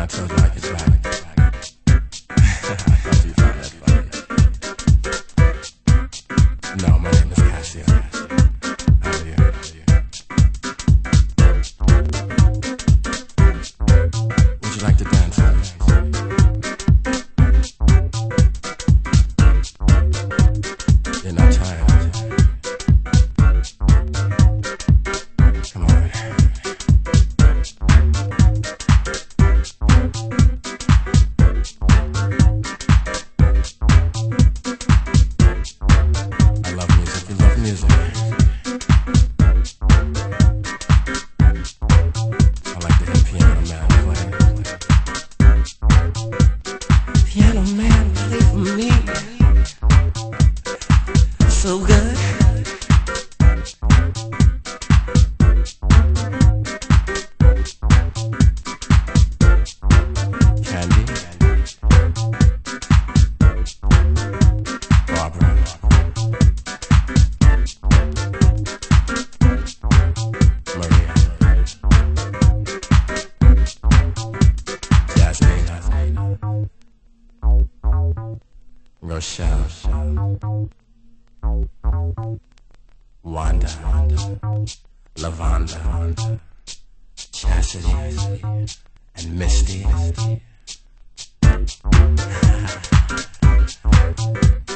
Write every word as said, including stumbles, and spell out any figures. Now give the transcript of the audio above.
told you I get back. I thought you'd find that funny. No, my name is Cassia. How are you? Would you like to dance with me? You're not tired. Come on. I love music. You love music. I like to hear piano man play. Piano man play for me. So good. Candy. Barbara. Maria. Jasmine. Rochelle. Wanda. Lavonda. Chastity. And Misty.